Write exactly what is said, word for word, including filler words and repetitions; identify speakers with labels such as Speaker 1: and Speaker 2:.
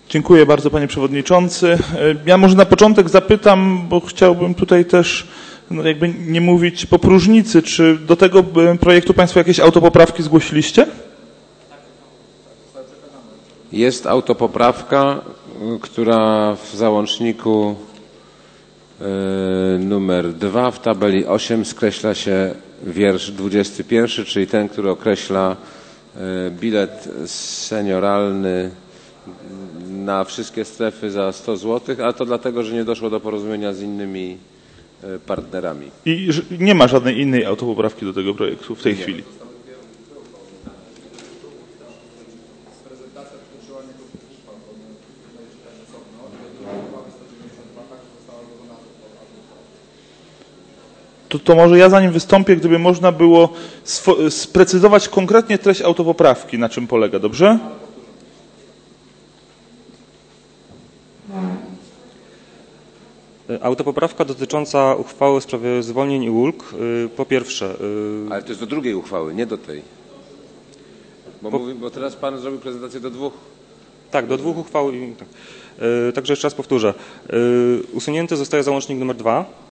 Speaker 1: Dziękuję bardzo, panie przewodniczący. Ja może na początek zapytam, bo chciałbym tutaj też no jakby nie mówić po próżnicy, czy do tego projektu państwo jakieś autopoprawki zgłosiliście?
Speaker 2: Jest autopoprawka, która w załączniku y, numer dwa w tabeli osiem skreśla się wiersz dwudziesty pierwszy, czyli ten, który określa y, bilet senioralny na wszystkie strefy za sto złotych, a to dlatego, że nie doszło do porozumienia z innymi y, partnerami.
Speaker 1: I nie ma żadnej innej autopoprawki do tego projektu w tej nie. chwili? To, to może ja zanim wystąpię, gdyby można było sprecyzować konkretnie treść autopoprawki, na czym polega, dobrze?
Speaker 3: Autopoprawka dotycząca uchwały w sprawie zwolnień i ulg. Po pierwsze...
Speaker 2: Ale to jest do drugiej uchwały, nie do tej. Bo, po... mówi, bo teraz pan zrobił prezentację do dwóch.
Speaker 3: Tak, do dwóch uchwał. Tak. Także jeszcze raz powtórzę. Usunięty zostaje załącznik numer dwa.